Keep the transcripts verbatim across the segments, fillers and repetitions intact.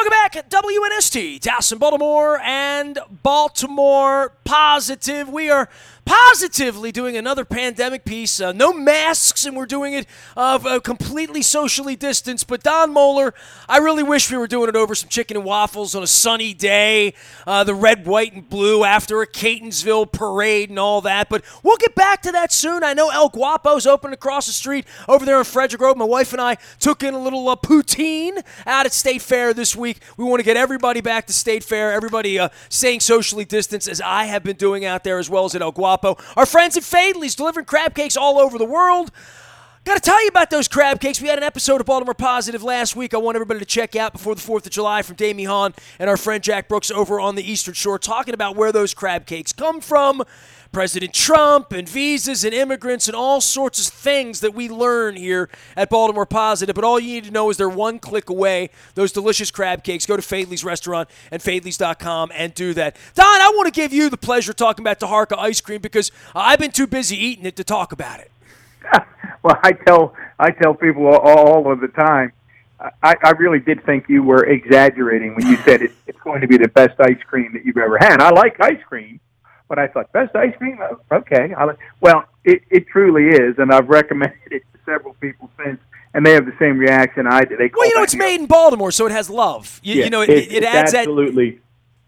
Welcome back at W N S T, Dallas and Baltimore, and Baltimore Positive. We are positively doing another pandemic piece. Uh, no masks, and we're doing it uh, uh, completely socially distanced. But Don Moeller, I really wish we were doing it over some chicken and waffles on a sunny day, uh, the red, white, and blue after a Catonsville parade and all that. But we'll get back to that soon. I know El Guapo's open across the street over there in Frederick Road. My wife and I took in a little uh, poutine out at State Fair this week. We want to get everybody back to State Fair, everybody uh, staying socially distanced, as I have been doing out there, as well as at El Guapo. Our friends at Fadley's delivering crab cakes all over the world. Got to tell you about those crab cakes. We had an episode of Baltimore Positive last week I want everybody to check out before the fourth of July from Damie Hahn and our friend Jack Brooks over on the Eastern Shore, talking about where those crab cakes come from, President Trump and visas and immigrants and all sorts of things that we learn here at Baltimore Positive. But all you need to know is they're one click away, those delicious crab cakes. Go to Fadley's Restaurant and Fadleys dot com and do that. Don, I want to give you the pleasure of talking about Taharka ice cream because I've been too busy eating it to talk about it. Well, I tell I tell people all, all of the time, I, I really did think you were exaggerating when you said it, it's going to be the best ice cream that you've ever had. I like ice cream. But I thought, best ice cream? Okay. I'll, well, it, it truly is, and I've recommended it to several people since, and they have the same reaction I did. They well, you know, it's made in Baltimore, so it has love. You, yeah, you know, it, it, it adds absolutely that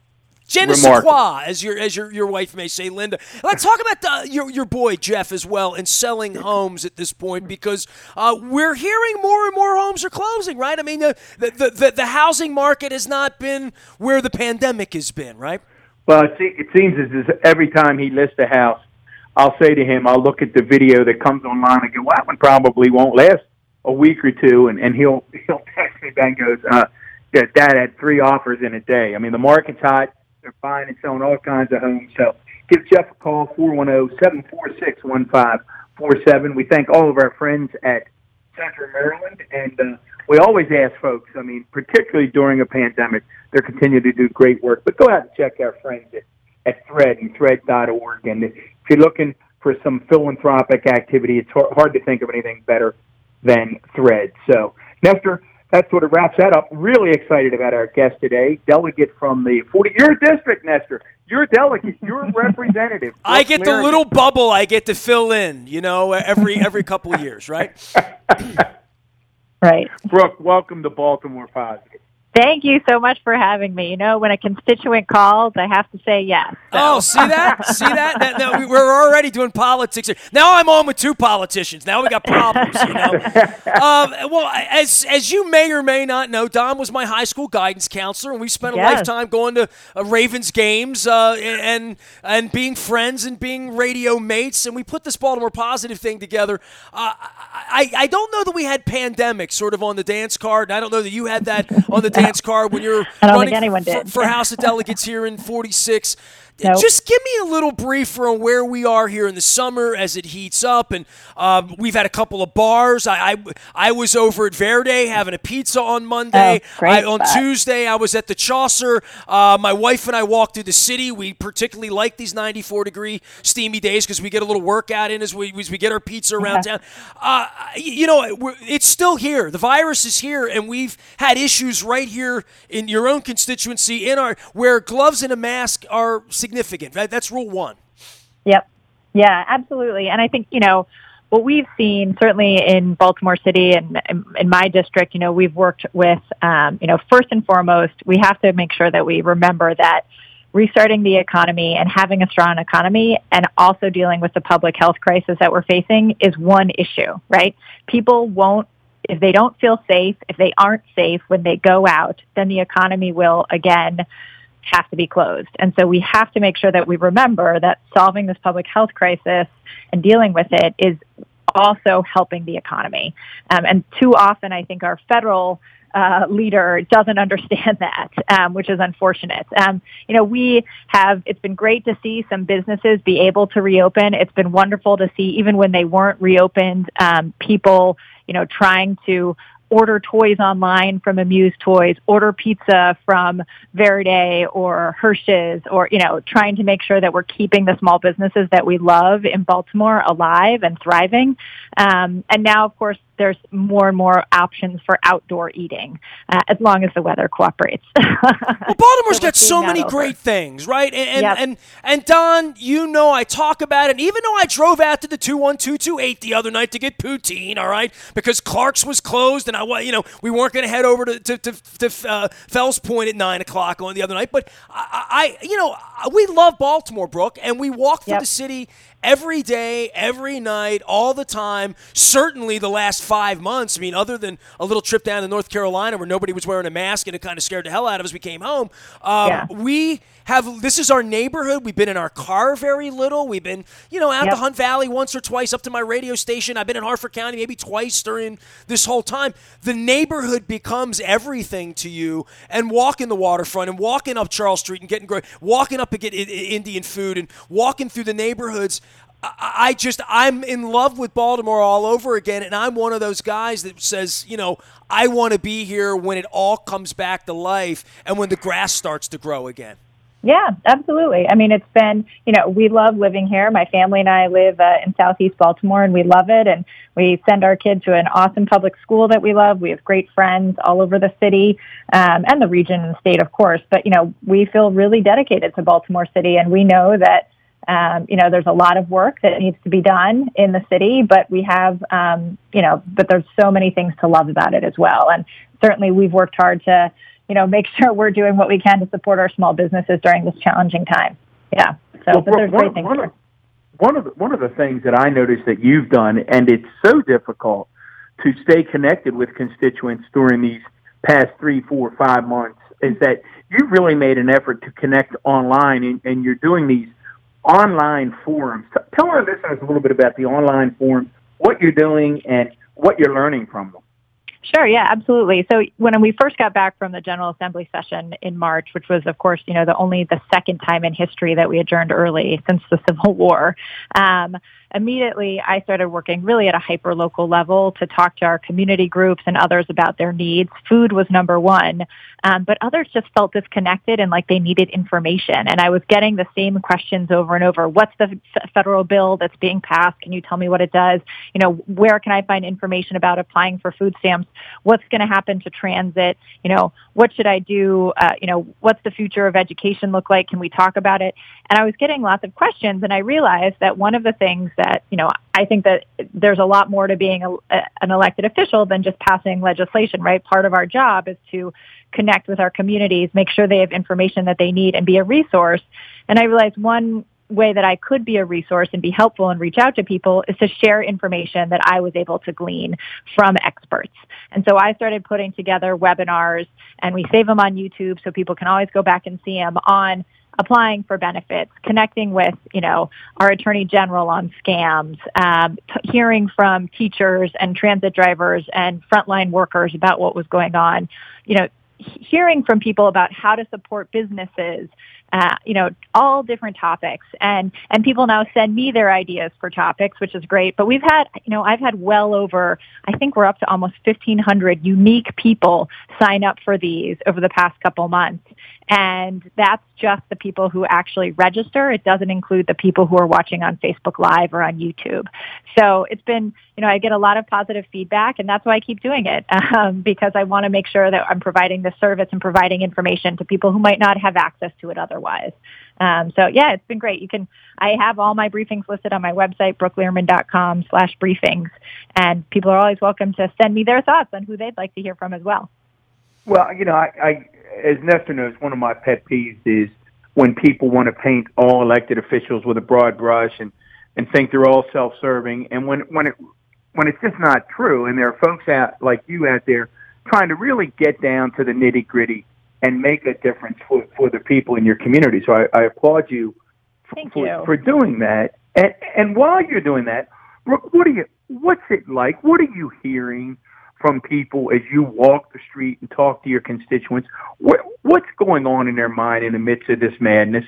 je ne sais quoi, as your as your, your wife may say, Linda. Let's talk about the, your your boy Jeff as well and selling homes at this point, because uh, we're hearing more and more homes are closing, right? I mean, the the, the the housing market has not been where the pandemic has been, right? Well, it, it seems as if every time he lists a house, I'll say to him, I'll look at the video that comes online and go, well, that one probably won't last a week or two, and, and he'll he'll text me back and goes, uh, yeah, Dad had three offers in a day. I mean, the market's hot. They're buying and selling all kinds of homes. So give Jeff a call, four one zero, seven four six, one five four seven. We thank all of our friends at Central Maryland, and uh, we always ask folks, I mean, particularly during a pandemic, they're continuing to do great work. But go out and check our friends at, at Thread and thread dot org. And if you're looking for some philanthropic activity, it's hard to think of anything better than Thread. So, Nestor, that sort of wraps that up. Really excited about our guest today, delegate from the forty Your district, Nestor. You're a delegate. You're a representative. I get the little bubble I get to fill in, you know, every every couple of years, right? Right. Brooke, welcome to Baltimore Positive. Thank you so much for having me. You know, when a constituent calls, I have to say yes. So. Oh, see that? See that? that, that we're already doing politics here. Now I'm on with two politicians. Now we got problems, you know. um, well, as as you may or may not know, Don was my high school guidance counselor, and we spent a yes. lifetime going to uh, Ravens games uh, and and being friends and being radio mates, and we put this Baltimore Positive thing together. Uh, I, I don't know that we had pandemic sort of on the dance card, and I don't know that you had that on the dance card when you're running for, for House of Delegates here in forty-six. Nope. Just give me a little briefer on where we are here in the summer as it heats up. And um, we've had a couple of bars. I, I I was over at Verde having a pizza on Monday. Oh, I, on Tuesday, I was at the Chaucer. Uh, my wife and I walked through the city. We particularly like these ninety-four degree steamy days because we get a little workout in as we, as we get our pizza around yeah. town. Uh, you know, we're, it's still here. The virus is here, and we've had issues right here in your own constituency in our where gloves and a mask are significant, right? That's rule one. Yep. Yeah, absolutely. And I think, you know, what we've seen certainly in Baltimore City and in my district, you know, we've worked with, um, you know, first and foremost, we have to make sure that we remember that restarting the economy and having a strong economy and also dealing with the public health crisis that we're facing is one issue, right? People won't, if they don't feel safe, if they aren't safe when they go out, then the economy will, again, have to be closed. And so we have to make sure that we remember that solving this public health crisis and dealing with it is also helping the economy. Um, and too often, I think our federal uh, leader doesn't understand that, um, which is unfortunate. Um, you know, we have, it's been great to see some businesses be able to reopen. It's been wonderful to see, even when they weren't reopened, um, people, you know, trying to order toys online from Amuse Toys, order pizza from Verde or Hershey's, or, you know, trying to make sure that we're keeping the small businesses that we love in Baltimore alive and thriving. Um, and now, of course, there's more and more options for outdoor eating, uh, as long as the weather cooperates. Well, Baltimore's so got so many over. great things, right? And and, Yep. and and Don, you know I talk about it. Even though I drove out to the two one two two eight the other night to get poutine, all right, because Clark's was closed, and I, wa- you know, we weren't going to head over to to, to, to uh, Fells Point at nine o'clock on the other night. But I, I, you know, we love Baltimore, Brooke, and we walk through Yep. the city every day, every night, all the time. Certainly the last five months. I mean, other than a little trip down to North Carolina where nobody was wearing a mask and it kind of scared the hell out of us, we came home. Um, Yeah. We have, this is our neighborhood. We've been in our car very little. We've been, you know, out Yep. to Hunt Valley once or twice, up to my radio station. I've been in Harford County maybe twice during this whole time. The neighborhood becomes everything to you, and walking the waterfront and walking up Charles Street and getting great, walking up to get I- I- Indian food and walking through the neighborhoods. I I just, I'm in love with Baltimore all over again, and I'm one of those guys that says, you know, I want to be here when it all comes back to life and when the grass starts to grow again. Yeah, absolutely. I mean, it's been, you know, we love living here. My family and I live uh, in Southeast Baltimore, and we love it. And we send our kids to an awesome public school that we love. We have great friends all over the city um, and the region and the state, of course. But, you know, we feel really dedicated to Baltimore City, and we know that Um, you know, there's a lot of work that needs to be done in the city, but we have, um, you know, but there's so many things to love about it as well. And certainly we've worked hard to, you know, make sure we're doing what we can to support our small businesses during this challenging time. Yeah. So, Well, but there's one, great things one here. of, one of the, one of the things that I noticed that you've done, and it's so difficult to stay connected with constituents during these past three, four, five months, is that you've really made an effort to connect online, and, and you're doing these online forums. Tell our listeners a little bit about the online forums, what you're doing, and what you're learning from them. Sure. Yeah, absolutely. So when we first got back from the General Assembly session in March, which was, of course, you know, the only the second time in history that we adjourned early since the Civil War, um, immediately I started working really at a hyper-local level to talk to our community groups and others about their needs. Food was number one, um, but others just felt disconnected and like they needed information. And I was getting the same questions over and over. What's the f- federal bill that's being passed? Can you tell me what it does? You know, where can I find information about applying for food stamps? What's going to happen to transit? You know, what should I do? Uh, you know, what's the future of education look like? Can we talk about it? And I was getting lots of questions, and I realized that one of the things that, you know, I think that there's a lot more to being a, a, an elected official than just passing legislation, right? Part of our job is to connect with our communities, make sure they have information that they need, and be a resource. And I realized one way that I could be a resource and be helpful and reach out to people is to share information that I was able to glean from experts. And so I started putting together webinars, and we save them on YouTube so people can always go back and see them, on applying for benefits, connecting with, you know, our attorney general on scams, um, t- hearing from teachers and transit drivers and frontline workers about what was going on, you know, hearing from people about how to support businesses, uh, you know, all different topics. And, and people now send me their ideas for topics, which is great. But we've had, you know, I've had well over, I think we're up to almost fifteen hundred unique people sign up for these over the past couple months. And that's just the people who actually register. It doesn't include the people who are watching on Facebook Live or on YouTube. So it's been, you know, I get a lot of positive feedback, and that's why I keep doing it, um, because I want to make sure that I'm providing this service and providing information to people who might not have access to it otherwise. Um, so, yeah, it's been great. You can, I have all my briefings listed on my website, brooke lehrman dot com slash briefings, and people are always welcome to send me their thoughts on who they'd like to hear from as well. Well, you know, I, I as Nestor knows, one of my pet peeves is when people want to paint all elected officials with a broad brush and, and think they're all self-serving. And when, when it, when it's just not true, and there are folks out like you out there trying to really get down to the nitty-gritty and make a difference for, for the people in your community. So I, I applaud you for, Thank for, you. for doing that. And, and while you're doing that, Brooke, what are you, what's it like? What are you hearing from people as you walk the street and talk to your constituents? What, what's going on in their mind in the midst of this madness?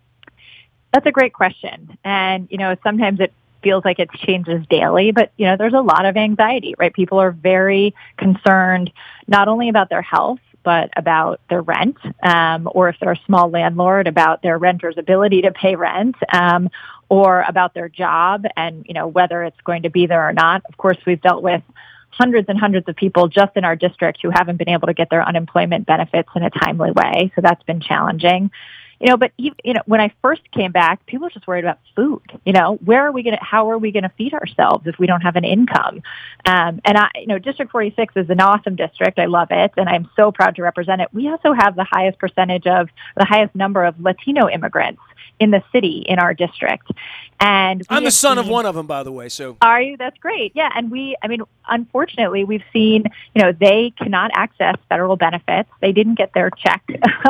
That's a great question. And, you know, sometimes it feels like it changes daily, but, you know, there's a lot of anxiety, right? People are very concerned not only about their health, but about their rent, um, or if they're a small landlord, about their renter's ability to pay rent, um, or about their job and, you know, whether it's going to be there or not. Of course, we've dealt with hundreds and hundreds of people just in our district who haven't been able to get their unemployment benefits in a timely way. So that's been challenging. You know, but you know, when I first came back, people were just worried about food. You know, where are we going to, how are we going to feed ourselves if we don't have an income? Um, and I, you know, District forty-six is an awesome district. I love it, and I'm so proud to represent it. We also have the highest percentage of, the highest number of Latino immigrants in the city in our district. And I'm the son seen, of one of them, by the way. So are you? That's great. Yeah. And we, I mean, unfortunately, we've seen, you know, they cannot access federal benefits. They didn't get their check.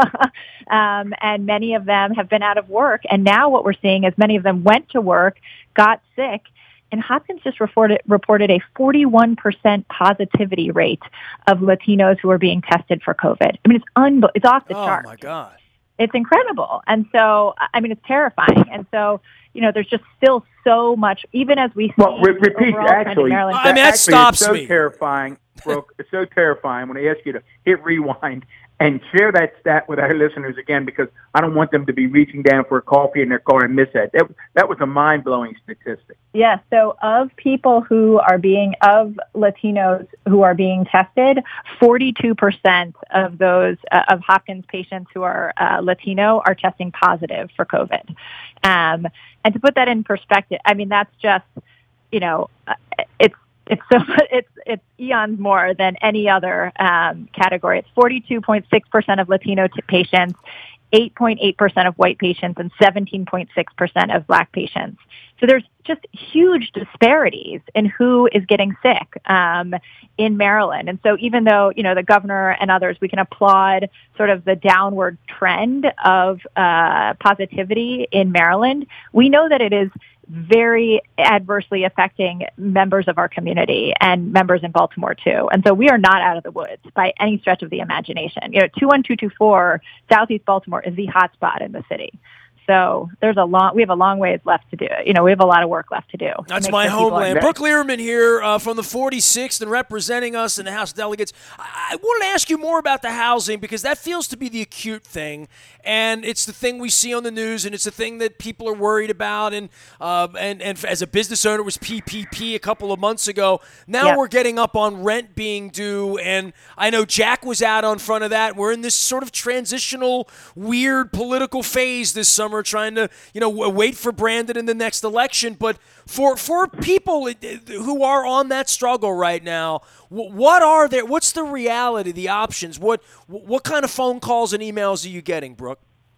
um, and many of them have been out of work. And now what we're seeing is many of them went to work, got sick, and Hopkins just reported, reported a forty-one percent positivity rate of Latinos who are being tested for COVID. I mean, it's un- it's off the oh charts. Oh, my God. It's incredible. And so, I mean, it's terrifying. And so, you know, there's just still so much, even as we see. Well, re- repeat, actually, Maryland. I mean, that actually, stops it's so me. terrifying, Brooke. It's so terrifying when I ask you to hit rewind and share that stat with our listeners again, because I don't want them to be reaching down for a coffee in their car and miss that. That, that was a mind-blowing statistic. Yeah, so of people who are being, of Latinos who are being tested, forty-two percent of those, uh, of Hopkins patients who are uh, Latino are testing positive for COVID. Um, and to put that in perspective, I mean, that's just, you know, uh, it's, It's so it's it's eons more than any other um, category. It's forty-two point six percent of Latino t- patients, eight point eight percent of white patients, and seventeen point six percent of Black patients. So there's just huge disparities in who is getting sick um, in Maryland. And so even though, you know, the governor and others, we can applaud sort of the downward trend of uh, positivity in Maryland, we know that it is very adversely affecting members of our community and members in Baltimore too. And so we are not out of the woods by any stretch of the imagination. You know, two one two two four Southeast Baltimore is the hot spot in the city. So there's a long, we have a long ways left to do it. You know, we have a lot of work left to do. That's to my sure homeland. are- Brooke Lierman here uh, from the forty-sixth and representing us in the House of Delegates. I-, I wanted to ask you more about the housing, because that feels to be the acute thing, and it's the thing we see on the news, and it's the thing that people are worried about. And uh, and and as a business owner, it was P P P a couple of months ago. Now Yep. we're getting up on rent being due, and I know Jack was out on front of that. We're in this sort of transitional, weird political phase this summer, trying to, you know, wait for Brandon in the next election. But for for people who are on that struggle right now, what are there? What's the reality, the options? What what kind of phone calls and emails are you getting, Brooke?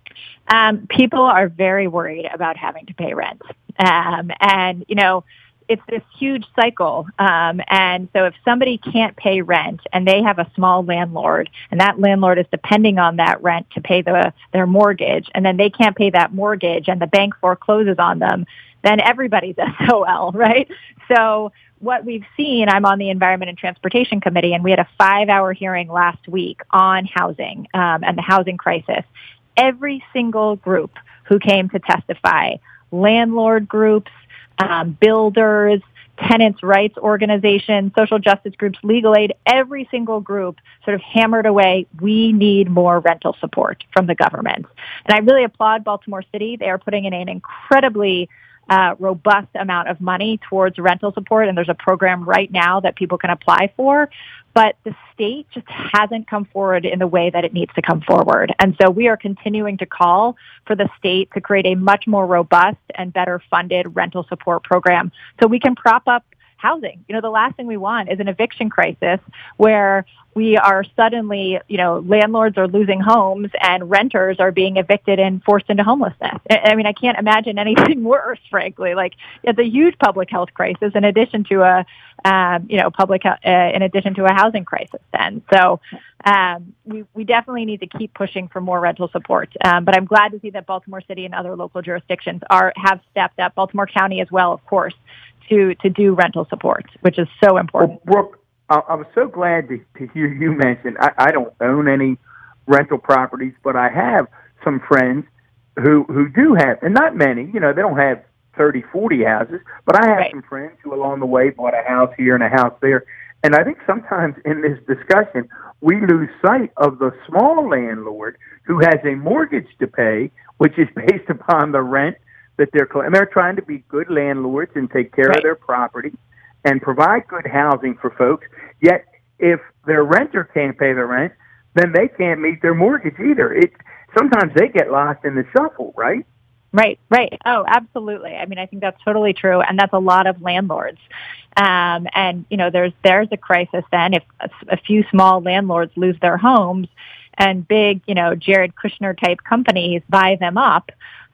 Um, people are very worried about having to pay rent. Um, and, you know, it's this huge cycle. Um, and so if somebody can't pay rent and they have a small landlord, and that landlord is depending on that rent to pay the, their mortgage, and then they can't pay that mortgage and the bank forecloses on them, then everybody's S O L, right? So what we've seen, I'm on the Environment and Transportation Committee, and we had a five-hour hearing last week on housing um, and the housing crisis. Every single group who came to testify, landlord groups, um, builders, tenants' rights organizations, social justice groups, legal aid, every single group sort of hammered away, we need more rental support from the government. And I really applaud Baltimore City. They are putting in an incredibly uh, robust amount of money towards rental support, and there's a program right now that people can apply for. But the state just hasn't come forward in the way that it needs to come forward. And so we are continuing to call for the state to create a much more robust and better funded rental support program so we can prop up housing. You know, the last thing we want is an eviction crisis where we are suddenly, you know, landlords are losing homes and renters are being evicted and forced into homelessness. I mean, I can't imagine anything worse, frankly. Like, it's a huge public health crisis in addition to a, um, you know, public, uh, in addition to a housing crisis then. So um, we, we definitely need to keep pushing for more rental support. Um, but I'm glad to see that Baltimore City and other local jurisdictions are have stepped up, Baltimore County as well, of course, to, to do rental support, which is so important. Well, Brooke, I, I was so glad to, to hear you mention, I, I don't own any rental properties, but I have some friends who, who do have, and not many, you know, they don't have thirty, forty houses, but I have Right. some friends who along the way bought a house here and a house there. And I think sometimes in this discussion, we lose sight of the small landlord who has a mortgage to pay, which is based upon the rent that they're, and they're trying to be good landlords and take care Right. of their property. and provide good housing for folks. Yet, if their renter can't pay the rent, then they can't meet their mortgage either. It sometimes they get lost in the shuffle, right? Right, right. Oh, absolutely. I mean, I think that's totally true, and that's a lot of landlords. Um, and you know, there's there's a crisis then if a, a few small landlords lose their homes, and big, you know, Jared Kushner type companies buy them up.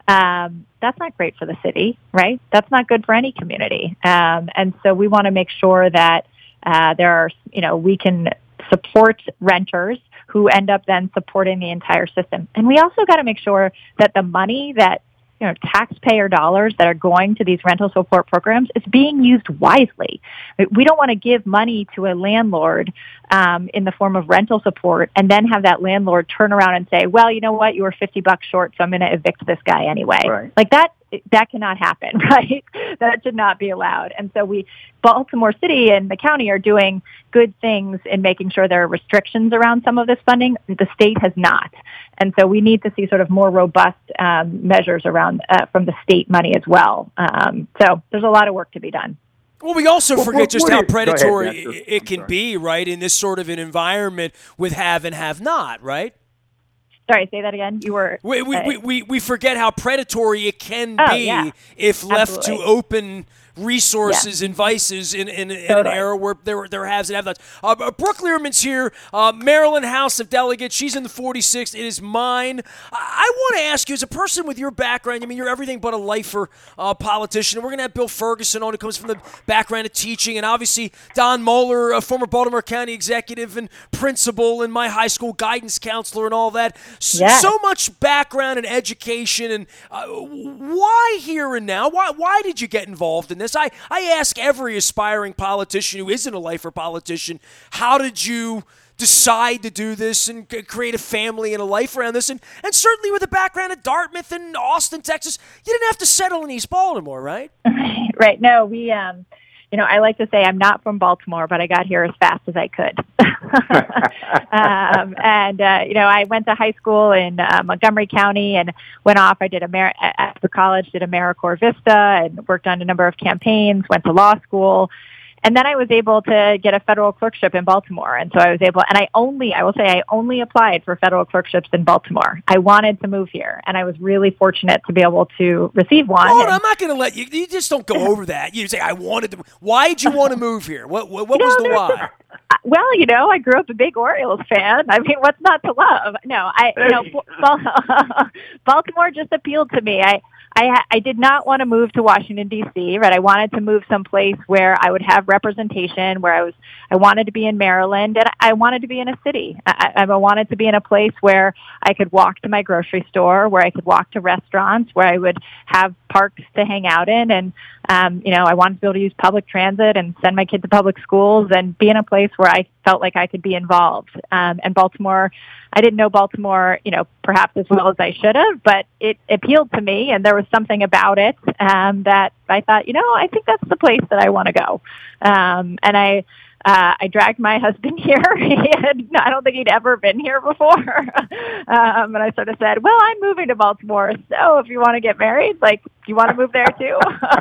Um, that's not great for the city, right? That's not good for any community. Um, and so we want to make sure that uh, there are, you know, we can support renters who end up then supporting the entire system. And we also got to make sure that the money that, you know, taxpayer dollars that are going to these rental support programs is being used wisely. We don't want to give money to a landlord um, in the form of rental support and then have that landlord turn around and say, well, you know what, you were fifty bucks short, so I'm going to evict this guy anyway. Right. Like that, that cannot happen, right? That should not be allowed. And so we, Baltimore City and the county are doing good things in making sure there are restrictions around some of this funding. The state has not. And so we need to see sort of more robust um, measures around uh, from the state money as well. Um, so there's a lot of work to be done. Well, we also well, forget what, just what how is, predatory ahead, it, it can be, right, in this sort of an environment with have and have not, right? Sorry, say that again. You were we we, uh, we, we, we forget how predatory it can oh, be yeah. if left Absolutely. to open resources yeah. and vices in, in, in totally. an era where there there haves and have-nots. Uh, Brooke Lierman's here, uh, Maryland House of Delegates. She's in the forty-sixth. It is mine. I, I want to ask you, as a person with your background, I mean, you're everything but a lifer uh, politician. And we're going to have Bill Ferguson on, who comes from the background of teaching, and obviously Don Moeller, a former Baltimore County executive and principal and my high school guidance counselor and all that. So, yes. so much background and education. And uh, why here and now? Why, why did you get involved in this? I, I ask every aspiring politician who isn't a lifer politician, how did you decide to do this and create a family and a life around this? And, and certainly with a background at Dartmouth and Austin, Texas, you didn't have to settle in East Baltimore, right? Right. No, we, um, you know, I like to say I'm not from Baltimore, but I got here as fast as I could. um, and, uh, you know, I went to high school in uh, Montgomery County and went off. I did Amer- after college, did AmeriCorps Vista and worked on a number of campaigns, went to law school. And then I was able to get a federal clerkship in Baltimore. And so I was able, and I only, I will say I only applied for federal clerkships in Baltimore. I wanted to move here, and I was really fortunate to be able to receive one. Hold on, and, I'm not going to let you, you just don't go over that. You say, I wanted to, why did you want to move here? What, what, what was know, the why? Well, you know, I grew up a big Orioles fan. I mean, what's not to love? No, I, you know, Baltimore just appealed to me. I, I, I did not want to move to Washington, D C, right? I wanted to move someplace where I would have representation, where I was, I wanted to be in Maryland, and I wanted to be in a city. I, I wanted to be in a place where I could walk to my grocery store, where I could walk to restaurants, where I would have parks to hang out in. And, um, you know, I wanted to be able to use public transit and send my kid to public schools and be in a place where I felt like I could be involved. Um, and Baltimore, I didn't know Baltimore, you know, perhaps as well as I should have, but it appealed to me, and there was something about it um, that I thought, you know, I think that's the place that I want to go. Um, and I, uh, I dragged my husband here. He had, I don't think he'd ever been here before. um, and I sort of said, well, I'm moving to Baltimore, so if you want to get married, like, do you want to move there too?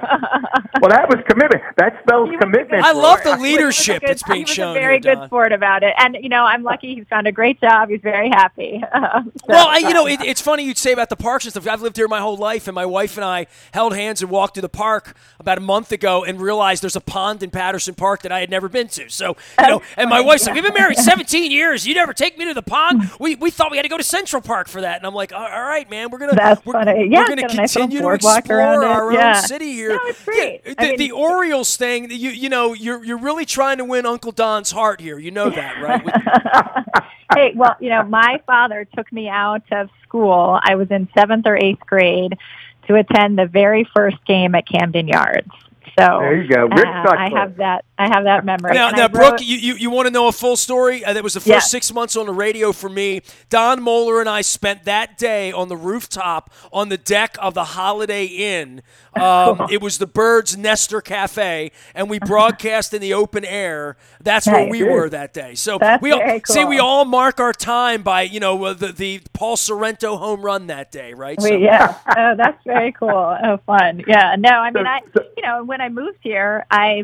Well, that was commitment. That spells commitment. I love the He leadership was a good- that's being he was shown a very here, good Don. sport about it. And, you know, I'm lucky he's found a great job. He's very happy. Um, so, Well, I, you know, it, it's funny you'd say about the parks and stuff. I've lived here my whole life, and my wife and I held hands and walked through the park about a month ago and realized there's a pond in Patterson Park that I had never been to. So, you know, and my wife's like, we've been married seventeen years. You never take me to the pond? We we thought we had to go to Central Park for that. And I'm like, all right, man, we're going That's we're, funny. we're Yeah, going to got a nice little continue to boardwalk explore around it. our Yeah. own city here. No, it's great. Yeah, I the, mean- the Orioles thing, you you know, you're you're really trying to win Uncle Don's heart here. You know that, right? With- Hey, well, you know, my father took me out of school. I was in seventh or eighth grade to attend the very first game at Camden Yards. So There you go. Rick uh, Sutcliffe. I have that. I have that memory. Now, And now I Brooke, wrote- you, you, you want to know a full story? Uh, that was the first Yeah. six months on the radio for me. Don Moeller and I spent that day on the rooftop on the deck of the Holiday Inn. Um, it was the Birds Nestor Cafe, and we broadcast in the open air. That's where Nice. we were that day. So That's we all, very see, cool. we all mark our time by, you know, uh, the, the Paul Sorrento home run that day, right? So- We, yeah, oh, that's very cool. Oh, fun. Yeah, no, I mean, So- I, so- you know, when I moved here, I,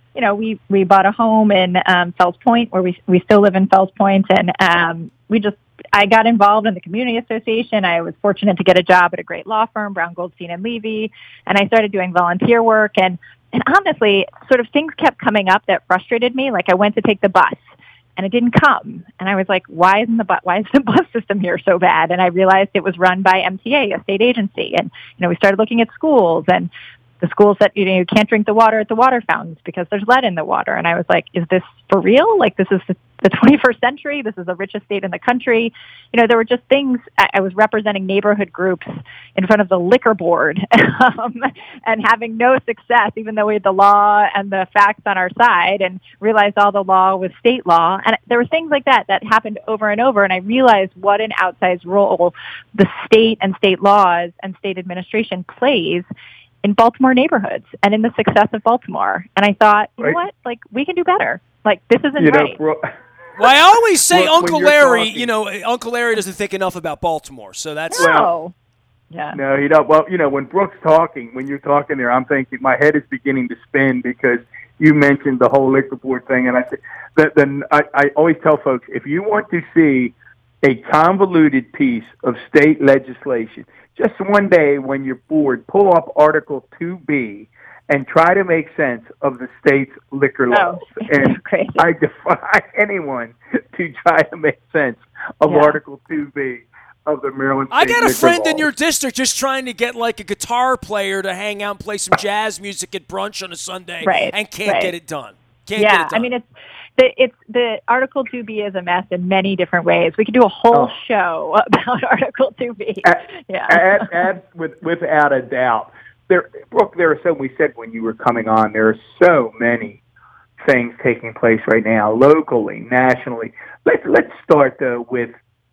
you know, we, we bought a home in um, Fells Point, where we we still live in Fells Point, and um, we just I got involved in the community association. I was fortunate to get a job at a great law firm, Brown Goldstein and Levy, and I started doing volunteer work. And and honestly, sort of things kept coming up that frustrated me. Like I went to take the bus, and it didn't come, and I was like, why isn't the bus? Why is the bus system here so bad? And I realized it was run by M T A, a state agency, and you know we started looking at schools and. The schools that, you know, you can't drink the water at the water fountains because there's lead in the water. And I was like, is this for real? Like, this is the twenty-first century. This is the richest state in the country. You know, there were just things. I was representing neighborhood groups in front of the liquor board um, and having no success, even though we had the law and the facts on our side, and realized all the law was state law. And there were things like that that happened over and over. And I realized what an outsized role the state and state laws and state administration plays in Baltimore neighborhoods and in the success of Baltimore. And I thought, you right. know what? Like, we can do better. Like, this isn't you know, right. Bro- Well, I always say Well, Uncle when you're Larry, talking- you know, Uncle Larry doesn't think enough about Baltimore. So that's No. Well, yeah. No, you don't. Well, you know, when Brooke's talking, when you're talking there, I'm thinking my head is beginning to spin because you mentioned the whole liquor board thing. And I said, that then I, I always tell folks, if you want to see a convoluted piece of state legislation, just one day when you're bored, pull up Article two B and try to make sense of the state's liquor laws. Oh, and crazy. I defy anyone to try to make sense of Yeah. Article two B of the Maryland State I got a liquor friend in laws. your district just trying to get like a guitar player to hang out and play some jazz music at brunch on a Sunday, Right, and can't right. get it done. Can't yeah, get it done. I mean, it's the it's the Article two B is a mess in many different ways. We could do a whole Oh. show about Article two B. A- yeah, Ad, ad, with, without a doubt. There, Brooke, there are so, we said when you were coming on, there are so many things taking place right now, locally, nationally. Let's, let's start, though, with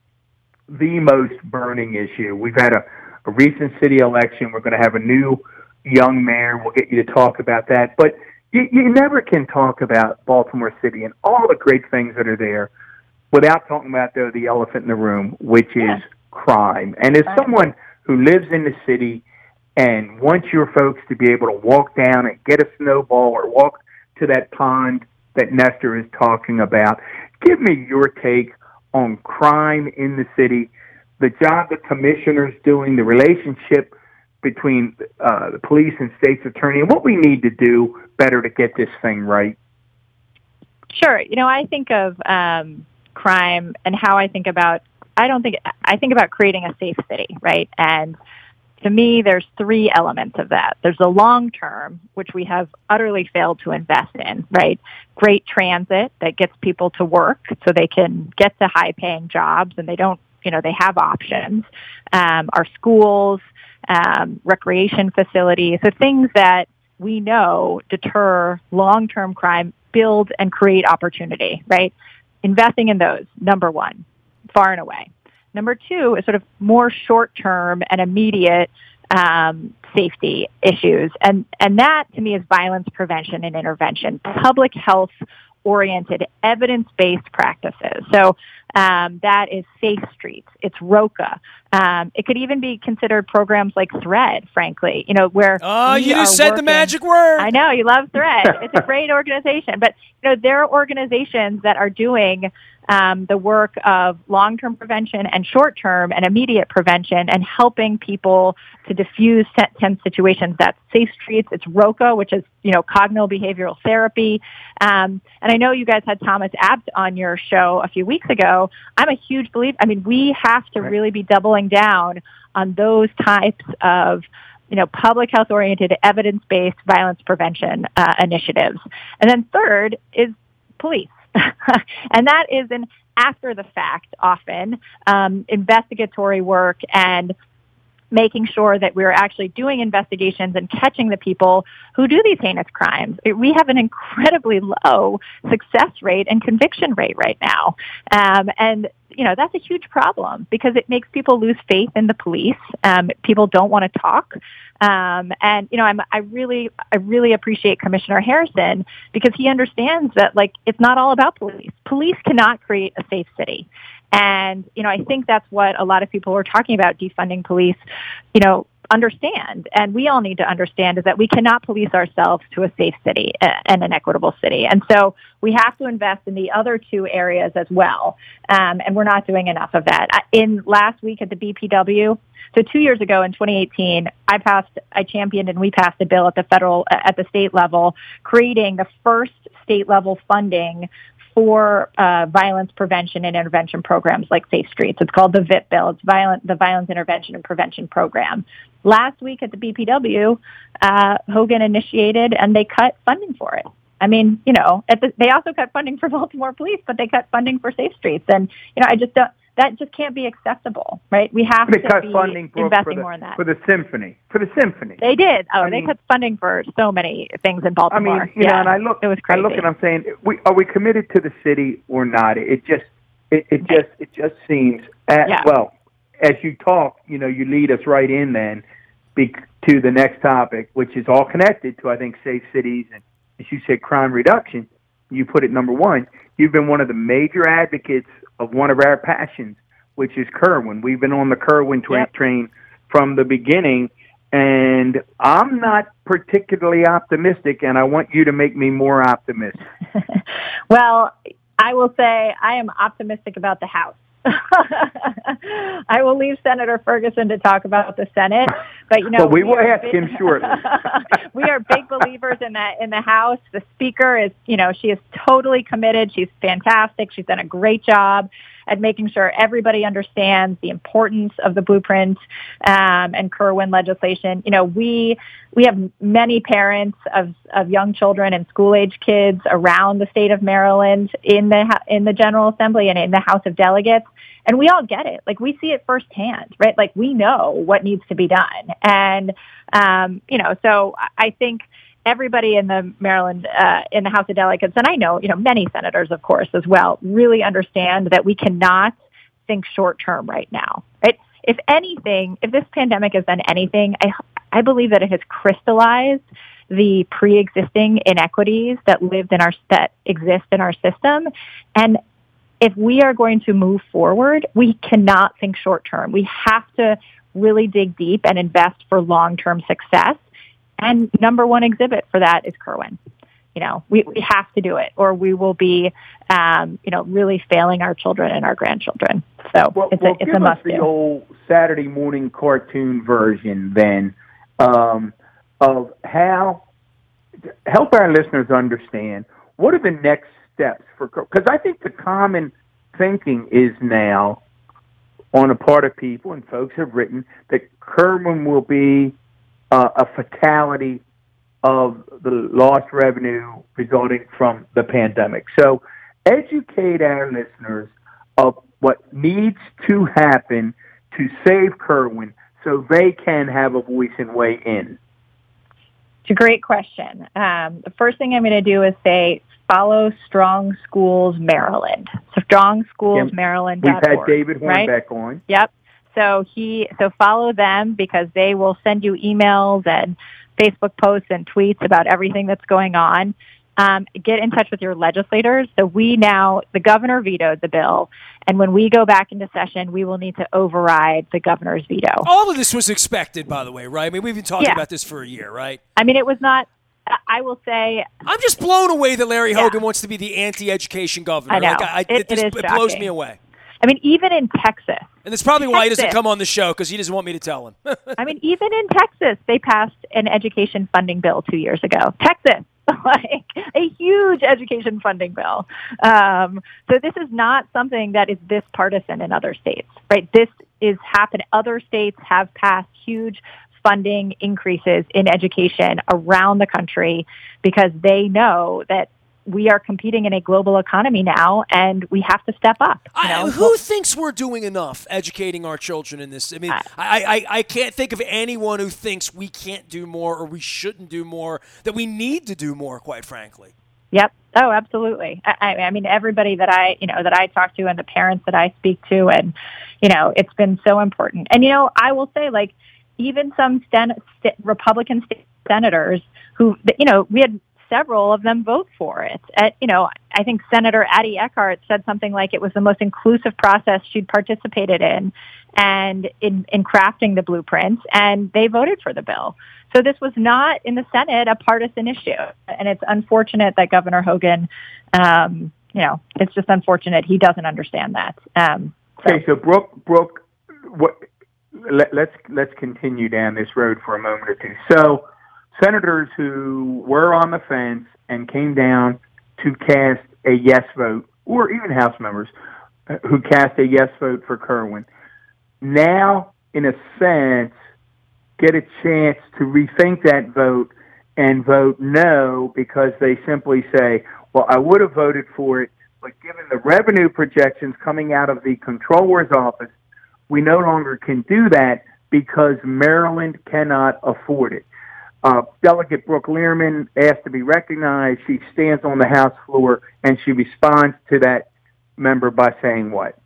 the most burning issue. We've had a, a recent city election. We're going to have a new young mayor. We'll get you to talk about that. But you, you never can talk about Baltimore City and all the great things that are there without talking about, though, the elephant in the room, which Yeah. is crime. And as Crime. someone who lives in the city and wants your folks to be able to walk down and get a snowball or walk to that pond that Nestor is talking about, give me your take on crime in the city, the job the commissioner's doing, the relationship between uh, the police and state's attorney, and what we need to do better to get this thing right. Sure. You know, I think of um, crime and how I think about. I don't think I think about creating a safe city, right? And to me, there's three elements of that. There's the long term, which we have utterly failed to invest in, right? Great transit that gets people to work so they can get to high paying jobs and they don't, you know, they have options. Um, our schools, um, recreation facilities, so things that we know deter long term crime, build and create opportunity, right? Investing in those, number one, far and away. Number two is sort of more short-term and immediate um, safety issues. And, and that, to me, is violence prevention and intervention, public health-oriented, evidence-based practices. So um, that is Safe Streets. It's ROCA. Um, it could even be considered programs like THREAD, frankly, you know, where Oh, we you just are said the working- magic word. I know, you love THREAD. It's a great organization. But, you know, there are organizations that are doing Um, the work of long-term prevention and short-term and immediate prevention and helping people to diffuse te- tense situations. That's Safe Streets. It's ROCA, which is, you know, cognitive behavioral therapy. Um, and I know you guys had Thomas Abt on your show a few weeks ago. I'm a huge believer. I mean, we have to Right. really be doubling down on those types of you know, public health-oriented, evidence-based violence prevention uh, initiatives. And then third is police. And that is an after the fact, often, um, investigatory work and making sure that we're actually doing investigations and catching the people who do these heinous crimes. It, we have an incredibly low success rate and conviction rate right now. Um, and, you know, that's a huge problem because it makes people lose faith in the police. Um, people don't want to talk. Um, and, you know, I'm, I really, I really appreciate Commissioner Harrison because he understands that, like, it's not all about police. Police cannot create a safe city. And, you know, I think that's what a lot of people were talking about, defunding police. You know, understand, and we all need to understand, is that we cannot police ourselves to a safe city and an equitable city. And so we have to invest in the other two areas as well. Um, and we're not doing enough of that. In last week at the B P W, so two years ago in twenty eighteen, I passed, I championed and we passed a bill at the federal, at the state level, creating the first state level funding for uh, violence prevention and intervention programs like Safe Streets. It's called the V I P bill. It's violent, the Violence Intervention and Prevention Program. Last week at the B P W, uh, Hogan initiated and they cut funding for it. I mean, you know, at the, they also cut funding for Baltimore Police, but they cut funding for Safe Streets. And, you know, I just don't, that just can't be acceptable, right? We have they to cut be funding for, investing for the, more in that. For the symphony. For the symphony. They did. Oh, I they mean, cut funding for so many things in Baltimore. I mean, you yeah, know, and I look, it was crazy. I look and I'm saying, we, are we committed to the city or not? It just, it, it just, it just seems, at, yeah. well, as you talk, you know, you lead us right in then be, to the next topic, which is all connected to, I think, safe cities and, as you said, crime reduction. You put it number one. You've been one of the major advocates of one of our passions, which is Kerwin. We've been on the Kerwin tra- yep. train from the beginning, and I'm not particularly optimistic, and I want you to make me more optimistic. Well, I will say I am optimistic about the House. I will leave Senator Ferguson to talk about the Senate, but you know well, we, we will ask big, him shortly. We are big believers in that in the House. The Speaker is, you know, she is totally committed. She's fantastic. She's done a great job at making sure everybody understands the importance of the blueprint um, and Kerwin legislation. You know, we we have many parents of, of young children and school-age kids around the state of Maryland in the in the General Assembly and in the House of Delegates, and we all get it. Like, we see it firsthand, right? Like, we know what needs to be done, and um, you know, so I think everybody in the Maryland, uh, in the House of Delegates, and I know, you know, many senators, of course, as well, really understand that we cannot think short term right now, right? If anything, if this pandemic has done anything, I, I believe that it has crystallized the pre-existing inequities that lived in our, that exist in our system. And if we are going to move forward, we cannot think short term. We have to really dig deep and invest for long-term success. And number one exhibit for that is Kerwin. You know, we, we have to do it, or we will be, um, you know, really failing our children and our grandchildren. So well, it's well, a, it's give a must us the do. old Saturday morning cartoon version then um, of how, help our listeners understand, what are the next steps for, because I think the common thinking is now on a part of people, and folks have written, that Kerwin will be Uh, a fatality of the lost revenue resulting from the pandemic. So educate our listeners of what needs to happen to save Kerwin so they can have a voice and weigh in. It's a great question. Um, the first thing I'm going to do is say, follow Strong Schools Maryland. So strong schools maryland dot org. We've had David Hornbeck right? on. Yep. So he, so follow them because they will send you emails and Facebook posts and tweets about everything that's going on. Um, get in touch with your legislators. So we now, the governor vetoed the bill, and when we go back into session, we will need to override the governor's veto. All of this was expected, by the way, right? I mean, we've been talking Yeah. about this for a year, right? I mean, it was not. I will say, I'm just blown away that Larry Yeah. Hogan wants to be the anti-education governor. I know. Like, I, It- it, it just, is it blows shocking. me away. I mean, even in Texas, And that's probably why he doesn't Texas. come on the show, because he doesn't want me to tell him. I mean, even in Texas, they passed an education funding bill two years ago. Texas, like a huge education funding bill. Um, so this is not something that is this partisan in other states, right? This is happening. Other states have passed huge funding increases in education around the country because they know that we are competing in a global economy now, and we have to step up. You know? I, who thinks we're doing enough educating our children in this? I mean, I, I, I can't think of anyone who thinks we can't do more or we shouldn't do more, that we need to do more, quite frankly. Yep. Oh, absolutely. I, I mean, everybody that I, you know, that I talk to and the parents that I speak to, and, you know, it's been so important. And, you know, I will say, like, even some Sen- Republican state senators who, you know, we had several of them vote for it. At, you know, I think Senator Addie Eckhart said something like it was the most inclusive process she'd participated in and in, in crafting the blueprints, and they voted for the bill. So this was not in the Senate a partisan issue, and it's unfortunate that Governor Hogan, um, you know, it's just unfortunate he doesn't understand that. Um, so. Okay, so Brooke, Brooke, what, let, let's let's continue down this road for a moment or two. So, senators who were on the fence and came down to cast a yes vote, or even House members who cast a yes vote for Kirwan, now, in a sense, get a chance to rethink that vote and vote no because they simply say, well, I would have voted for it, but given the revenue projections coming out of the Comptroller's office, we no longer can do that because Maryland cannot afford it. Uh, Delegate Brooke Learman asked to be recognized. She stands on the House floor, and she responds to that member by saying what?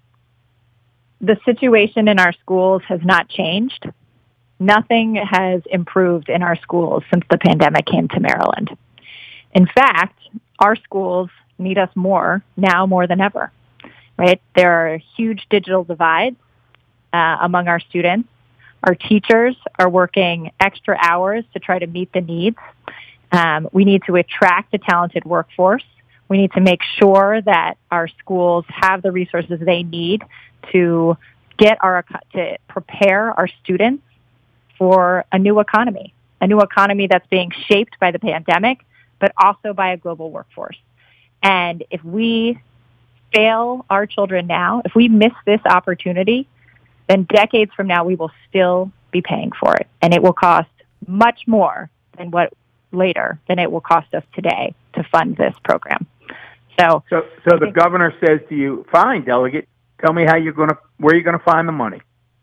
The situation in our schools has not changed. Nothing has improved in our schools since the pandemic came to Maryland. In fact, our schools need us more now more than ever, right? There are huge digital divides uh, among our students. Our teachers are working extra hours to try to meet the needs. Um, we need to attract a talented workforce. We need to make sure that our schools have the resources they need to get our to prepare our students for a new economy, a new economy that's being shaped by the pandemic, but also by a global workforce. And if we fail our children now, if we miss this opportunity, then decades from now we will still be paying for it, and it will cost much more than what later than it will cost us today to fund this program. So, so, so the governor says to you, "Fine, delegate. Tell me how you're going to, where you're going to find the money."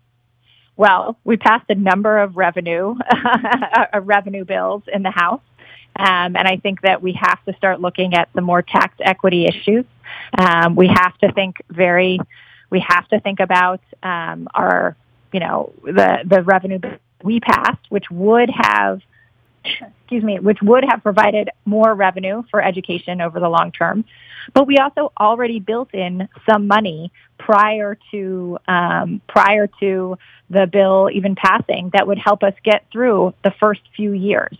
Well, we passed a number of revenue, uh, revenue bills in the House, um, and I think that we have to start looking at some more tax equity issues. Um, we have to think very, we have to think about um, our, you know, the the revenue bill we passed, which would have, excuse me, which would have provided more revenue for education over the long term. But we also already built in some money prior to um, prior to the bill even passing that would help us get through the first few years.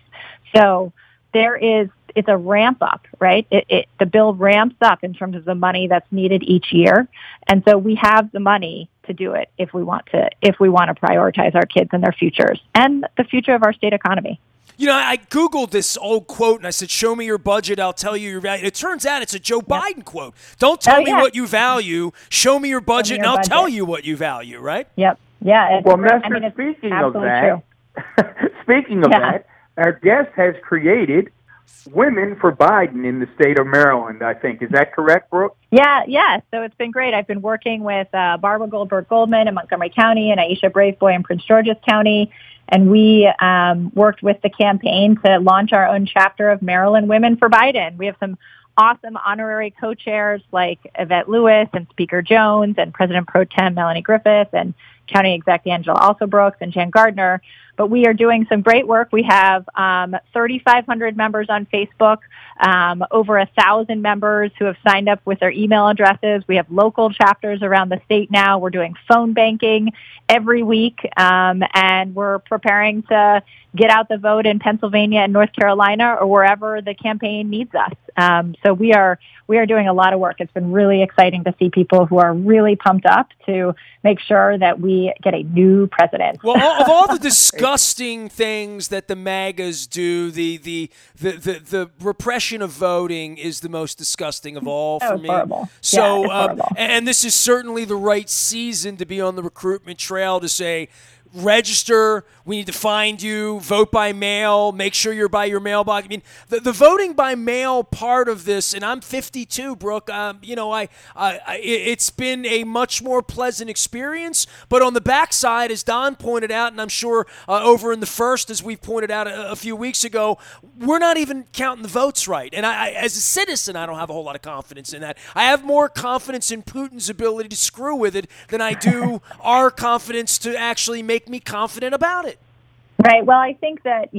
So there is, it's a ramp up, right? It, it, the bill ramps up in terms of the money that's needed each year. And so we have the money to do it if we want to, if we want to prioritize our kids and their futures and the future of our state economy. You know, I Googled this old quote, and I said, show me your budget, I'll tell you your value. It turns out it's a Joe yep. Biden quote. Don't tell oh, me yeah. what you value. Show me your budget, me your and I'll budget. tell you what you value, right? Yep. Yeah. Well, Mister I mean, speaking of that, speaking of yeah. that, our guest has created Women for Biden in the state of Maryland, I think. Is that correct, Brooke? Yeah, yeah. So it's been great. I've been working with uh, Barbara Goldberg-Goldman in Montgomery County and Aisha Braveboy in Prince George's County. And we um, worked with the campaign to launch our own chapter of Maryland Women for Biden. We have some awesome honorary co-chairs like Yvette Lewis and Speaker Jones and President Pro Tem Melanie Griffith and County Exec Angela Alsobrooks and Jen Gardner. But we are doing some great work. We have um, thirty-five hundred members on Facebook, um, over one thousand members who have signed up with their email addresses. We have local chapters around the state now. We're doing phone banking every week, um, and we're preparing to get out the vote in Pennsylvania and North Carolina or wherever the campaign needs us. Um, so we are we are doing a lot of work. It's been really exciting to see people who are really pumped up to make sure that we get a new president. Well, of all the disgusting things that the MAGAs do, the the the the, the repression of voting is the most disgusting of all for me. Horrible. So, yeah, um, and this is certainly the right season to be on the recruitment trail to say, register, we need to find you, vote by mail, make sure you're by your mailbox. I mean, the, the voting by mail part of this, and I'm fifty-two, Brooke, um, you know, I, I, I it's been a much more pleasant experience, but on the backside, as Don pointed out, and I'm sure uh, over in the first, as we pointed out a, a few weeks ago, we're not even counting the votes right. And I, I, as a citizen, I don't have a whole lot of confidence in that. I have more confidence in Putin's ability to screw with it than I do our confidence to actually make me confident about it. Right. Well, I think that, yes,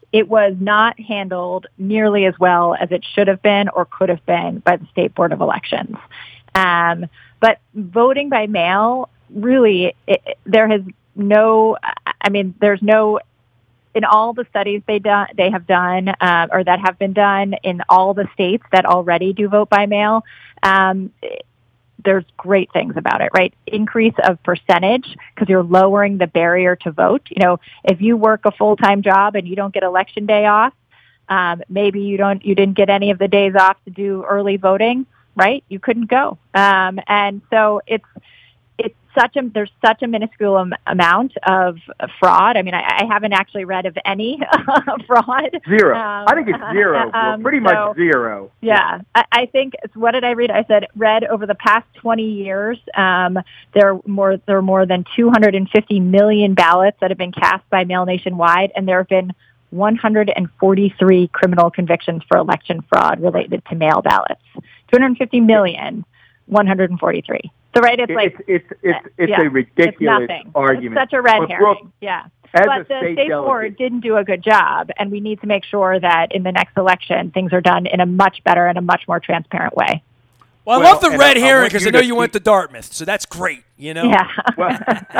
it was not handled nearly as well as it should have been or could have been by the State Board of Elections. Um, but voting by mail, really, it, there has no, I mean, there's no, in all the studies they done, they have done, uh, or that have been done in all the states that already do vote by mail, um, there's great things about it, right? Increase of percentage because you're lowering the barrier to vote. You know, if you work a full-time job and you don't get election day off, um, maybe you don't, you didn't get any of the days off to do early voting, right? You couldn't go. Um, and so it's, it's such a, there's such a minuscule am- amount of fraud. I mean, I, I haven't actually read of any fraud. Zero. Um, I think it's zero. um, pretty so, much zero. Yeah. I, I think, what did I read? I said, read over the past twenty years, um, there are more, there are more than two hundred fifty million ballots that have been cast by mail nationwide, and there have been one hundred forty-three criminal convictions for election fraud related to mail ballots. two hundred fifty million, one hundred forty-three. So, right, it's like... It's, it's, it's, it's yeah, a ridiculous it's argument. It's such a red but herring, Brooke, yeah. As but a the state state delegate, board didn't do a good job, and we need to make sure that in the next election, things are done in a much better and a much more transparent way. Well, I Well, love the and red I- I herring want because you I know to you keep- went to Dartmouth, so that's great, you know? Yeah. well,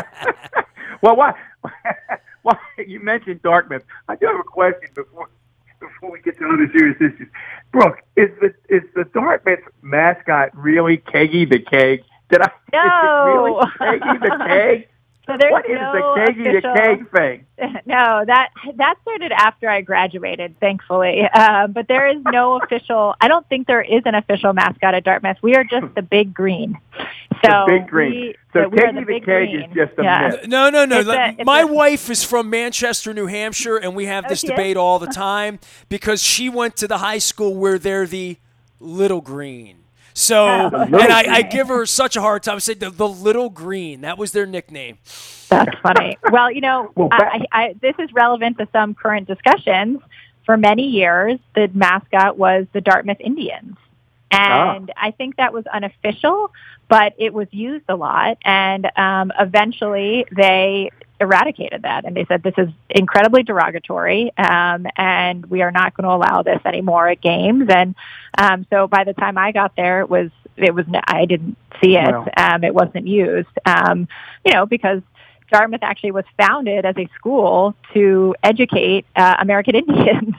well, why? Why you mentioned Dartmouth? I do have a question before before we get to other serious issues. Brooke, is the is the Dartmouth mascot really Keggy the Keg? Did I? No. Is it really Keggy the Keg? So there's What is no the Keggy official, the Keg thing? No, that that started after I graduated, thankfully. Uh, but there is no official. I don't think there is an official mascot at Dartmouth. We are just the Big Green. So The Big Green. We, So we are Keggy the the Big Keg Green. is just a yeah. myth. No, no, no. It's a- it's My a- wife is from Manchester, New Hampshire, and we have this Oh, she is? debate all the time because she went to the high school where they're the Little Green. So, Oh. and Little I, I Green. give her such a hard time. I said the, the Little Green. That was their nickname. That's funny. Well, you know, Well, I, I, this is relevant to some current discussions. For many years, the mascot was the Dartmouth Indians. And I think that was unofficial, but it was used a lot. And um, eventually they eradicated that. And they said, this is incredibly derogatory, um, and we are not going to allow this anymore at games. And um, so by the time I got there, it was, it was I didn't see it. Wow. Um, it wasn't used, um, you know, because Dartmouth actually was founded as a school to educate uh, American Indians.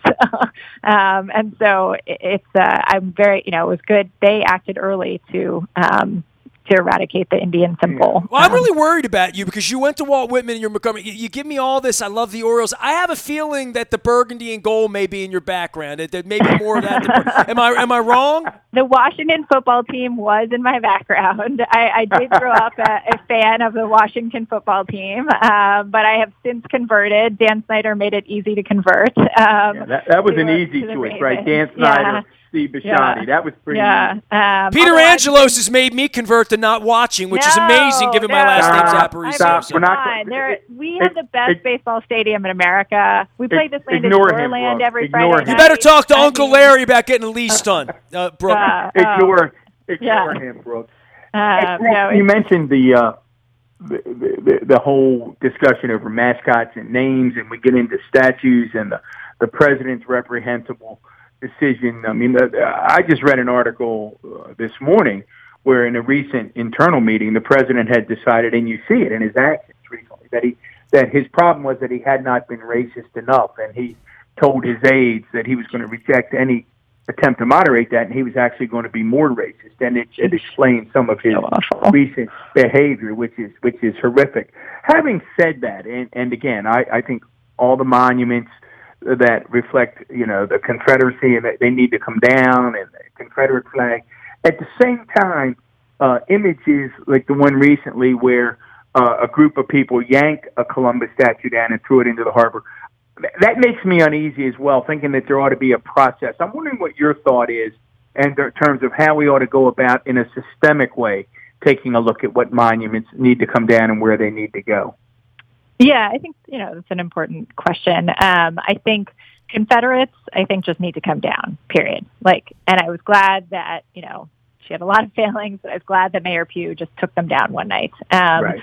um, and so it, it's, uh, I'm very, you know, it was good. They acted early to, um, to eradicate the Indian symbol. Well, I'm Um, really worried about you because you went to Walt Whitman and you're Montgomery. You, you give me all this. I love the Orioles. I have a feeling that the burgundy and gold may be in your background. That there may be more of that. Than, am I am I wrong? The Washington football team was in my background. I, I did grow up a, a fan of the Washington football team, um, but I have since converted. Dan Snyder made it easy to convert. Um, Yeah, that, that was to an the- easy to the choice, right? Ravens. Dan Yeah. Snyder, Steve Bisciotti. Yeah. That was pretty Yeah. easy. Um, Peter although I- Angelos has made me convert to not watching, which is No, amazing given my no. last name's Stop, Aparicio. stop. so- We're not- Fine. There, we it- have the best it- baseball stadium in America. We play this land in Ignore him, Shoreland Brooke. every Ignore Friday him. night. You better talk to I Uncle mean, Larry about getting a lease done, uh, Brooke. Uh, Ignore, ignore yeah. him, Brooke. uh, Hey, Brooke, no, you it's- mentioned the, uh, the, the the whole discussion over mascots and names, and we get into statues and the, the president's reprehensible decision. I mean, the, I just read an article uh, this morning where in a recent internal meeting, the president had decided, and you see it in his actions recently, that he that his problem was that he had not been racist enough, and he told his aides that he was going to reject any attempt to moderate that, and he was actually going to be more racist, and it, it explains some of his So awful. recent behavior, which is which is horrific. Having said that, and, and again, I, I think all the monuments that reflect, you know, the Confederacy and that they need to come down, and the Confederate flag. At the same time, uh, images like the one recently where uh, a group of people yanked a Columbus statue down and threw it into the harbor, that makes me uneasy as well, thinking that there ought to be a process. I'm wondering what your thought is in terms of how we ought to go about, in a systemic way, taking a look at what monuments need to come down and where they need to go. Yeah, I think, you know, that's an important question. Um, I think Confederates, I think, just need to come down, period. Like, and I was glad that, you know, she had a lot of failings, but I was glad that Mayor Pugh just took them down one night. Um, Right.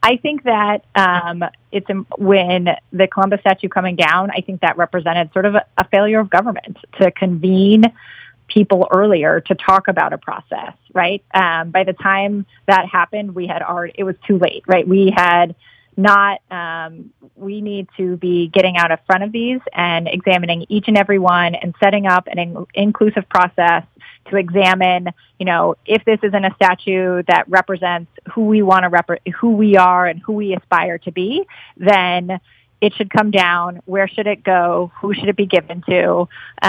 I think that um, it's when the Columbus statue coming down, I think that represented sort of a, a failure of government to convene people earlier to talk about a process, right? Um, by the time that happened, we had already, it was too late, right? We had not, um, we need to be getting out in front of these and examining each and every one and setting up an in- inclusive process to examine, you know, if this isn't a statue that represents who we want to rep- who we are and who we aspire to be, then it should come down. Where should it go? Who should it be given to?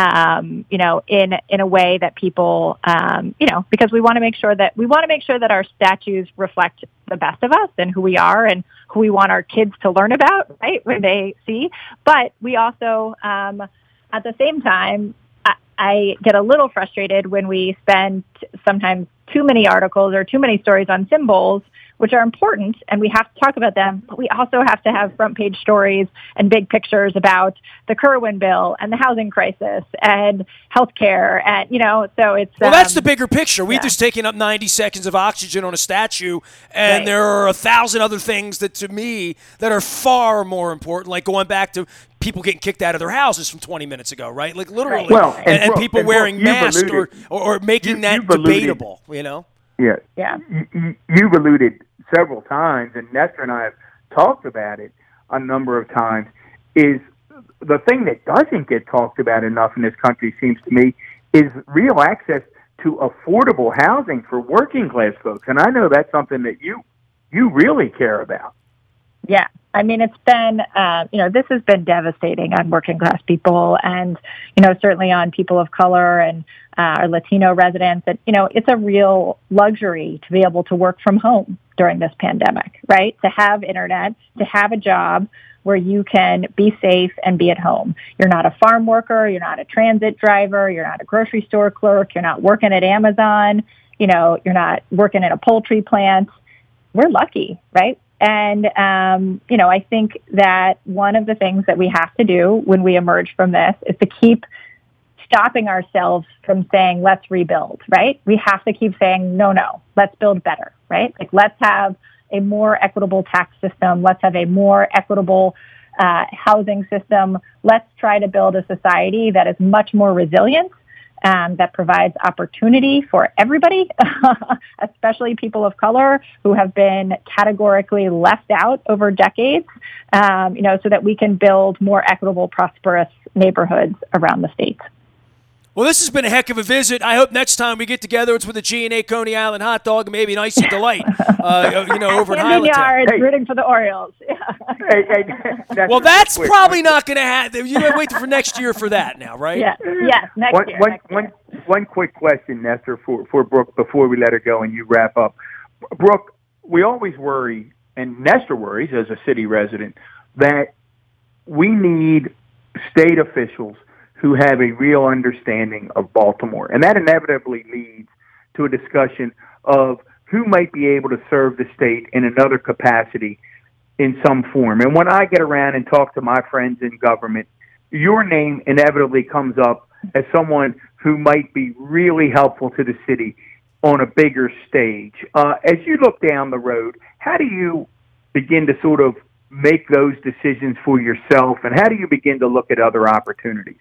Um, you know, in in a way that people, um, you know, because we want to make sure that we want to make sure that our statues reflect the best of us and who we are and who we want our kids to learn about, right, when they see. But we also, um, at the same time, I, I get a little frustrated when we spend sometimes too many articles or too many stories on symbols, which are important, and we have to talk about them, but we also have to have front page stories and big pictures about the Kerwin bill and the housing crisis and healthcare, and, you know, so it's... Well, um, that's the bigger picture. We've yeah. just taken up ninety seconds of oxygen on a statue, and Right. there are a thousand other things that, to me, that are far more important, like going back to people getting kicked out of their houses from twenty minutes ago, right? Like, literally. Well, and, and, and Brooke, people and Brooke, wearing you've masks or, alluded- or, or making you- that you've alluded- debatable, you know? Yeah. Yeah. You, you, you've alluded several times, and Nestor and I have talked about it a number of times, is the thing that doesn't get talked about enough in this country, seems to me, is real access to affordable housing for working class folks. And I know that's something that you you really care about. Yeah. I mean, it's been, uh, you know, this has been devastating on working class people and, you know, certainly on people of color and uh, our Latino residents. And, you know, it's a real luxury to be able to work from home during this pandemic, right? To have internet, to have a job where you can be safe and be at home. You're not a farm worker. You're not a transit driver. You're not a grocery store clerk. You're not working at Amazon. You know, you're not working in a poultry plant. We're lucky, right? And, um, you know, I think that one of the things that we have to do when we emerge from this is to keep stopping ourselves from saying, let's rebuild, right? We have to keep saying, no, no, let's build better, right? Like, let's have a more equitable tax system. Let's have a more equitable uh, housing system. Let's try to build a society that is much more resilient, Um, that provides opportunity for everybody, especially people of color who have been categorically left out over decades, um, you know, so that we can build more equitable, prosperous neighborhoods around the state. Well, this has been a heck of a visit. I hope next time we get together, it's with a G and A Coney Island hot dog and maybe an Icy Delight, uh, you know, over in Camden Highlandtown. Yards, Hey. rooting for the Orioles. Hey, hey, that's Well, that's quick. probably not going to happen. You gotta wait for next year for that now, right? Yeah. Yes, next One, year. one, next year. one, one quick question, Nestor, for, for Brooke before we let her go and you wrap up. Brooke, we always worry, and Nestor worries as a city resident, that we need state officials who have a real understanding of Baltimore. And that inevitably leads to a discussion of who might be able to serve the state in another capacity in some form. And when I get around and talk to my friends in government, your name inevitably comes up as someone who might be really helpful to the city on a bigger stage. Uh, as you look down the road, how do you begin to sort of make those decisions for yourself, and how do you begin to look at other opportunities?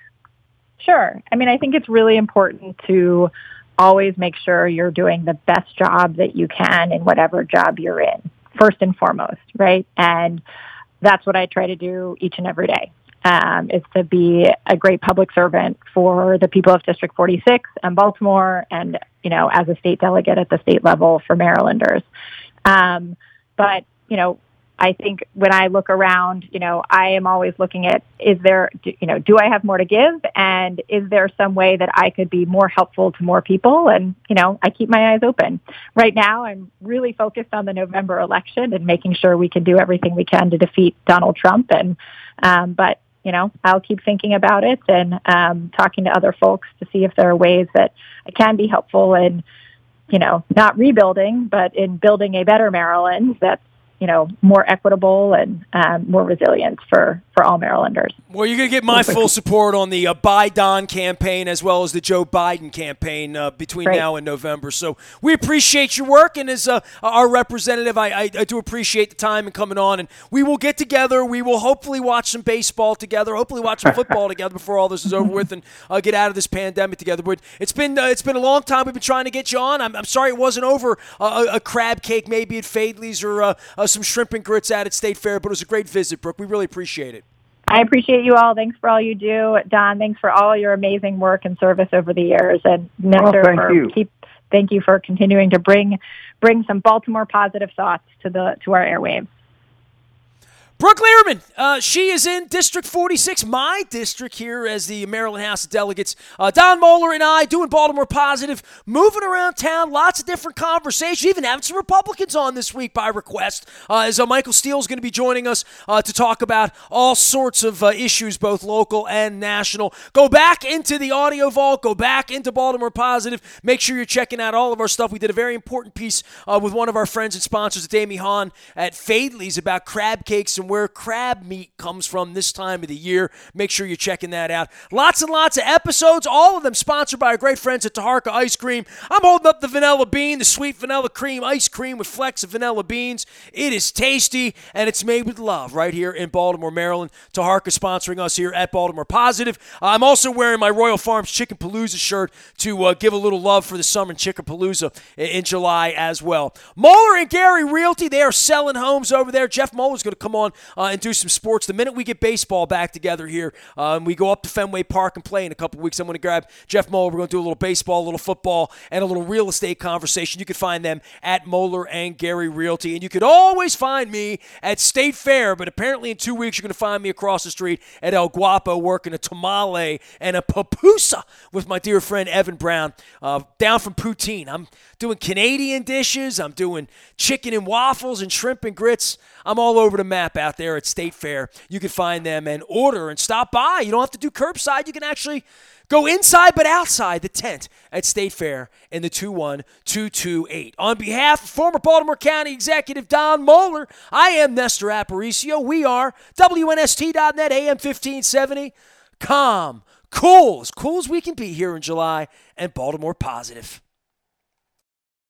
Sure. I mean, I think it's really important to always make sure you're doing the best job that you can in whatever job you're in, first and foremost, right? And that's what I try to do each and every day, um, is to be a great public servant for the people of District forty-six and Baltimore and, you know, as a state delegate at the state level for Marylanders. Um, but, you know, I think when I look around, you know, I am always looking at, is there, you know, do I have more to give? And is there some way that I could be more helpful to more people? And, you know, I keep my eyes open. Right now, I'm really focused on the November election and making sure we can do everything we can to defeat Donald Trump. And, um, but, you know, I'll keep thinking about it and um, talking to other folks to see if there are ways that I can be helpful in, you know, not rebuilding, but in building a better Maryland that's, you know, more equitable and um, more resilient for, for all Marylanders. Well, you're going to get my full support on the uh, Buy Don campaign as well as the Joe Biden campaign uh, between Great. now and November. So we appreciate your work, and as uh, our representative, I, I, I do appreciate the time and coming on, and we will get together. We will hopefully watch some baseball together, hopefully watch some football together before all this is over with, and uh, get out of this pandemic together. But it's been uh, it's been a long time we've been trying to get you on. I'm, I'm sorry it wasn't over uh, a, a crab cake maybe at Fadley's or uh, uh, some shrimp and grits out at State Fair, but it was a great visit, Brooke. We really appreciate it. I appreciate you all. Thanks for all you do. Don, thanks for all your amazing work and service over the years. And Nestor, oh, thank for you. keep thank you for continuing to bring bring some Baltimore positive thoughts to the to our airwaves. Brooke Lierman, uh, she is in District forty-six, my district here as the Maryland House of Delegates. Uh, Don Moeller and I doing Baltimore Positive, moving around town, lots of different conversations, even having some Republicans on this week by request, uh, as uh, Michael Steele is going to be joining us uh, to talk about all sorts of uh, issues, both local and national. Go back into the audio vault, go back into Baltimore Positive. Make sure you're checking out all of our stuff. We did a very important piece uh, with one of our friends and sponsors, Amy Hahn at Fadley's, about crab cakes and where crab meat comes from this time of the year. Make sure you're checking that out. Lots and lots of episodes, all of them sponsored by our great friends at Taharka Ice Cream. I'm holding up the vanilla bean, the sweet vanilla cream ice cream with flecks of vanilla beans. It is tasty, and it's made with love right here in Baltimore, Maryland. Taharka sponsoring us here at Baltimore Positive. Uh, I'm also wearing my Royal Farms Chicken Palooza shirt to uh, give a little love for the summer Chicken Palooza in, in July as well. Moeller and Gary Realty, they are selling homes over there. Jeff Moeller's going to come on Uh, and do some sports. The minute we get baseball back together here, uh, and we go up to Fenway Park and play in a couple weeks, I'm going to grab Jeff Moeller. We're going to do a little baseball, a little football, and a little real estate conversation. You can find them at Moeller and Gary Realty. And you could always find me at State Fair, but apparently in two weeks you're going to find me across the street at El Guapo working a tamale and a pupusa with my dear friend Evan Brown uh, down from Poutine. I'm doing Canadian dishes. I'm doing chicken and waffles and shrimp and grits. I'm all over the map out there at State Fair. You can find them and order and stop by. You don't have to do curbside. You can actually go inside but outside the tent at State Fair in the two one two two eight. On behalf of former Baltimore County Executive Don Moeller, I am Nestor Aparicio. We are W N S T dot net, A M fifteen seventy. Calm, cool, as cool as we can be here in July, and Baltimore Positive.